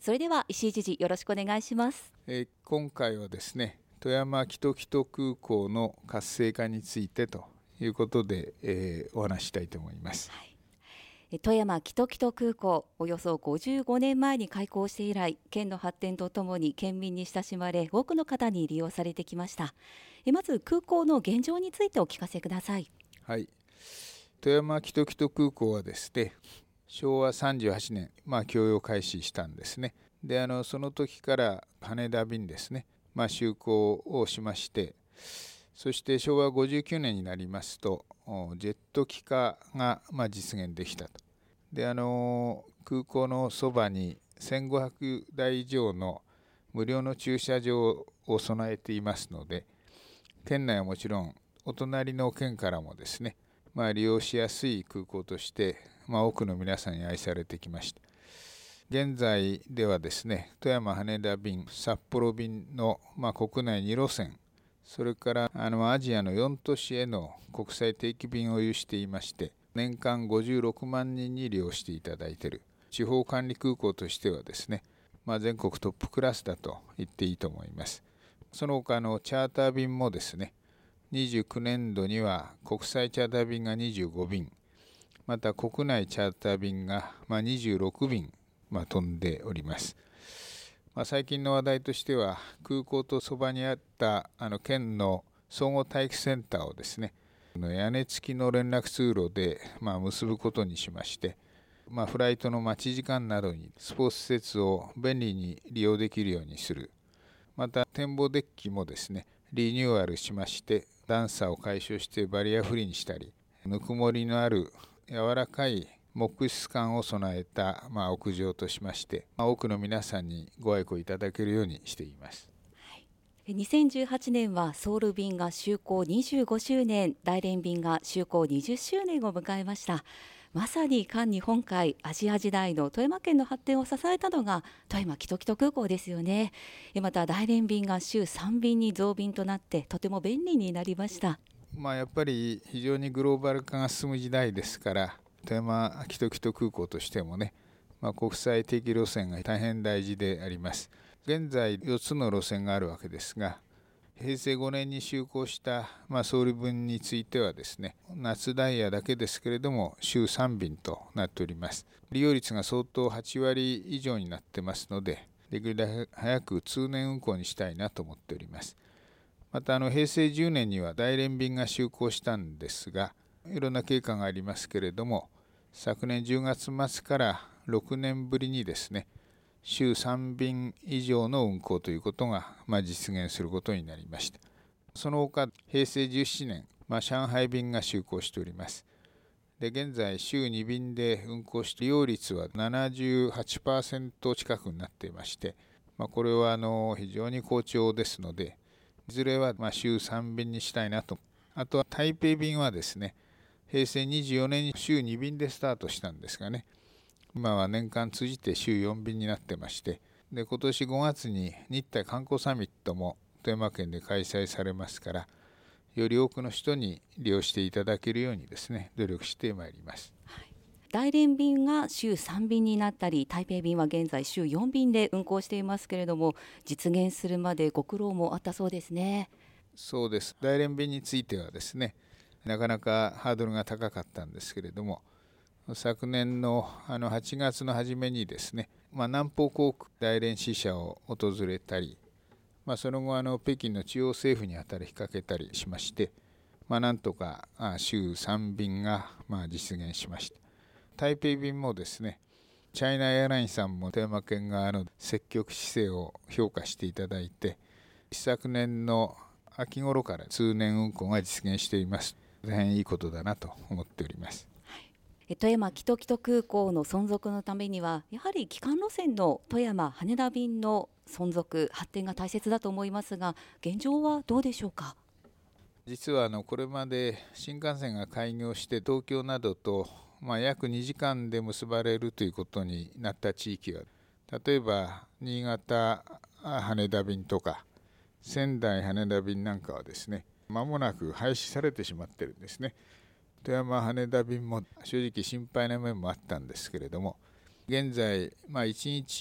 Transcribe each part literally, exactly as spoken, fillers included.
それでは石井知事、よろしくお願いします。 えー、今回はですね、富山キトキト空港の活性化についてということで、えー、お話したいと思います。 はい、富山キトキト空港、およそごじゅうごねんまえに開港して以来、県の発展とともに県民に親しまれ、多くの方に利用されてきました。えまず空港の現状についてお聞かせください。 はい、富山キトキト空港はですね、しょうわさんじゅうはちねん、まあ、供用開始したんですね。で、あのその時から羽田便ですね、まあ、就航をしまして、そしてしょうわごじゅうきゅうねんになりますと、ジェット機化がまあ実現できたと。で、あの空港のそばにせんごひゃくだい以上の無料の駐車場を備えていますので、県内はもちろんお隣の県からもですね、まあ、利用しやすい空港として、まあ、多くの皆さんに愛されてきました。現在ではですね、富山羽田便、札幌便の、まあ、国内に路線、それからあのアジアのよん都市への国際定期便を有していまして、年間ごじゅうろくまんにんに利用していただいている地方管理空港としてはですね、まあ、全国トップクラスだと言っていいと思います。その他のチャーター便もですね、にじゅうきゅうねんどには国際チャーター便がにじゅうごびん、また国内チャーター便がにじゅうろくびん、まあ、飛んでおります。まあ、最近の話題としては、空港とそばにあったあの県の総合体育センターをですね、屋根付きの連絡通路でまあ結ぶことにしまして、まあ、フライトの待ち時間などにスポーツ施設を便利に利用できるようにする。また展望デッキもですね、リニューアルしまして、段差を解消してバリアフリーにしたり、ぬくもりのある柔らかい木質感を備えた、まあ、屋上としまして、まあ、多くの皆さんにご愛顧いただけるようにしています。 にせんじゅうはちねんはソウル便が就航にじゅうごしゅうねん、大連便が就航にじゅっしゅうねんを迎えました。まさに環日本海アジア時代の富山県の発展を支えたのが富山キトキト空港ですよね。また大連便が週さんびんに増便となってとても便利になりました。 まあ、やっぱり非常にグローバル化が進む時代ですから、富山キトキト空港としてもね、まあ、国際的路線が大変大事であります。現在よっつの路線があるわけですが、へいせいごねんに就航した、まあ、ソウル便についてはですね、夏ダイヤだけですけれども週さんびんとなっております。利用率が相当はちわり以上になってますので、できるだけ早く通年運行にしたいなと思っております。またあのへいせいじゅうねんには大連便が就航したんですが、いろんな経過がありますけれども、昨年じゅうがつまつからろくねんぶりにですね、週さんびん以上の運航ということが、まあ、実現することになりました。その他、へいせいじゅうななねん、まあ、上海便が就航しております。で、現在、週にびんで運航して利用率は ななじゅうはちパーセント 近くになっていまして、まあ、これはあの非常に好調ですので、いずれはまあ週さんびんにしたいなと。あとは台北便はですね、へいせいにじゅうよねんに週にびんでスタートしたんですがね、今は年間通じて週よんびんになってまして、で今年ごがつに日台観光サミットも富山県で開催されますから、より多くの人に利用していただけるようにですね、努力してまいります。 はい、大連便が週さんびんになったり、台北便は現在週よんびんで運航していますけれども、実現するまでご苦労もあったそうですね。 そうです。大連便についてはですね、なかなかハードルが高かったんですけれども、昨年のあのはちがつの初めにですね、まあ、南方航空大連支社を訪れたり、まあ、その後あの北京の中央政府に働きかけたりしまして、まあ、なんとか週さんびんがまあ実現しました。台北便もですね、チャイナエアラインさんも富山県側の積極姿勢を評価していただいて、一昨年の秋頃から通年運行が実現しています。大変いいことだなと思っております。 富山キトキト空港の存続のためには、やはり基幹路線の富山羽田便の存続発展が大切だと思いますが、現状はどうでしょうか。 実はあのこれまで新幹線が開業して東京などと、まあ、約にじかんで結ばれるということになった地域は、例えば新潟羽田便とか仙台羽田便なんかはですね、間もなく廃止されてしまってるんですね。富山羽田便も正直心配な面もあったんですけれども、現在、まあ、いちにち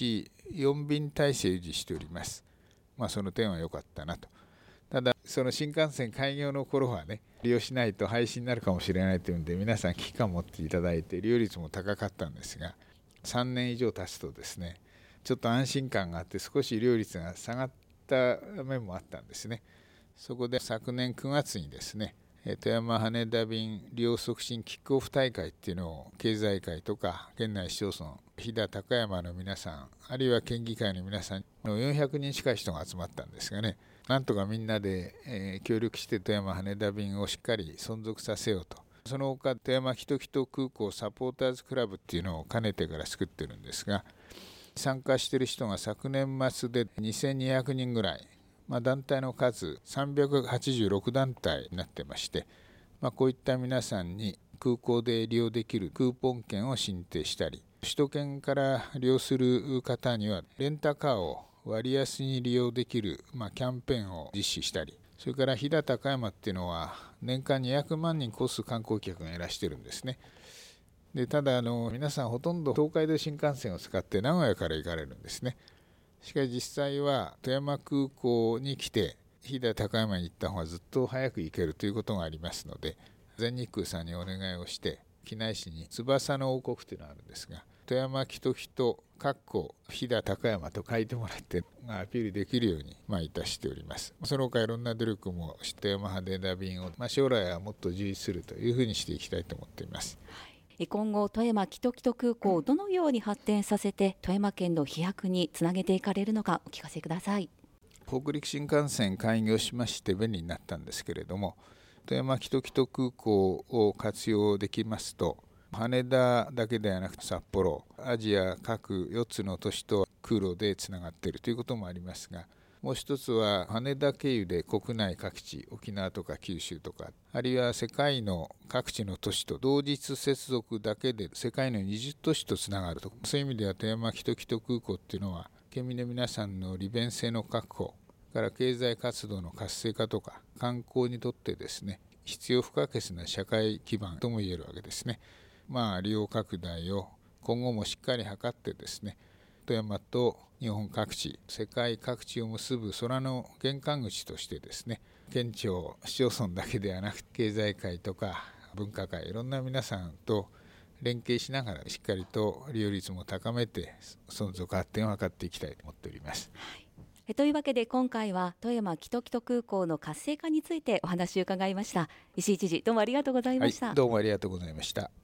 よん便体制維持しております。まあその点は良かったなと。ただその新幹線開業の頃はね、利用しないと廃止になるかもしれないというんで、皆さん危機感を持っていただいて利用率も高かったんですが、さんねん以上経つとですね、ちょっと安心感があって少し利用率が下がった面もあったんですね。そこで昨年くがつにですね、富山羽田便利用促進キックオフ大会っていうのを経済界とか県内市町村、飛騨高山の皆さん、あるいは県議会の皆さんのよんひゃくにん近い人が集まったんですがね、なんとかみんなで、えー、協力して富山羽田便をしっかり存続させようと。その他富山キトキト空港サポーターズクラブっていうのをかねてから作ってるんですが、参加している人が昨年末でにせんにひゃくにんぐらい、まあ、団体の数さんびゃくはちじゅうろくだんたいになってまして、まあ、こういった皆さんに空港で利用できるクーポン券を申請したり、首都圏から利用する方にはレンタカーを割安に利用できる、まあ、キャンペーンを実施したり、それから飛騨高山っていうのは年間にひゃくまんにん超す観光客がいらしてるんですね。でただあの皆さんほとんど東海道新幹線を使って名古屋から行かれるんですね。しかし実際は富山空港に来て飛騨高山に行った方がずっと早く行けるということがありますので、全日空さんにお願いをして機内誌に翼の王国というのがあるんですが、富山キトキトかっこ飛騨高山と書いてもらってアピールできるようにまあいたしております。その他いろんな努力も富山羽田便を、まあ、将来はもっと充実するというふうにしていきたいと思っています。 今後富山キトキト空港をどのように発展させて富山県の飛躍につなげていかれるのかお聞かせください。 北陸新幹線開業しまして便利になったんですけれども、富山キトキト空港を活用できますと、羽田だけではなく札幌、アジア各よっつの都市と空路でつながっているということもありますが、もう一つは羽田経由で国内各地、沖縄とか九州とか、あるいは世界の各地の都市と同日接続だけで世界のにじゅっ都市とつながると。そういう意味では富山キトキト空港っていうのは県民の皆さんの利便性の確保から経済活動の活性化とか観光にとってですね、必要不可欠な社会基盤とも言えるわけですね。まあ利用拡大を今後もしっかり図ってですね、富山と日本各地、世界各地を結ぶ空の玄関口としてですね、県庁、市町村だけではなく経済界とか文化界、いろんな皆さんと連携しながらしっかりと利用率も高めて存続発展を図っていきたいと思っております。 はい、というわけで今回は富山キトキト空港の活性化についてお話を伺いました。石井知事、どうもありがとうございました。 はい、どうもありがとうございました。